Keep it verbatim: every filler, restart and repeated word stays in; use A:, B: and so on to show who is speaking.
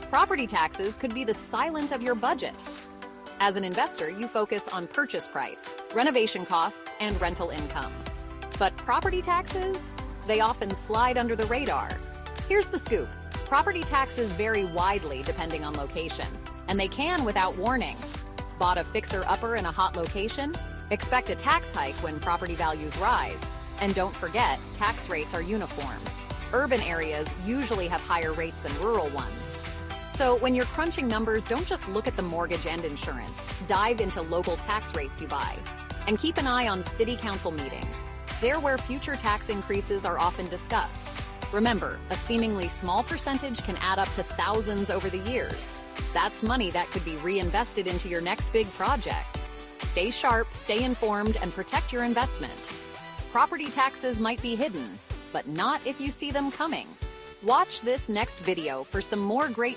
A: Property taxes could be the silent of your budget. As an investor, you focus on purchase price, renovation costs, and rental income. But property taxes? They often slide under the radar. Here's the scoop. Property taxes vary widely depending on location, and they can without warning. Bought a fixer-upper in a hot location? Expect a tax hike when property values rise. And don't forget, tax rates are uniform. Urban areas usually have higher rates than rural ones. So when you're crunching numbers, don't just look at the mortgage and insurance. Dive into local tax rates you buy. And keep an eye on city council meetings. They're where future tax increases are often discussed. Remember, a seemingly small percentage can add up to thousands over the years. That's money that could be reinvested into your next big project. Stay sharp, stay informed, and protect your investment. Property taxes might be hidden, but not if you see them coming. Watch this next video for some more great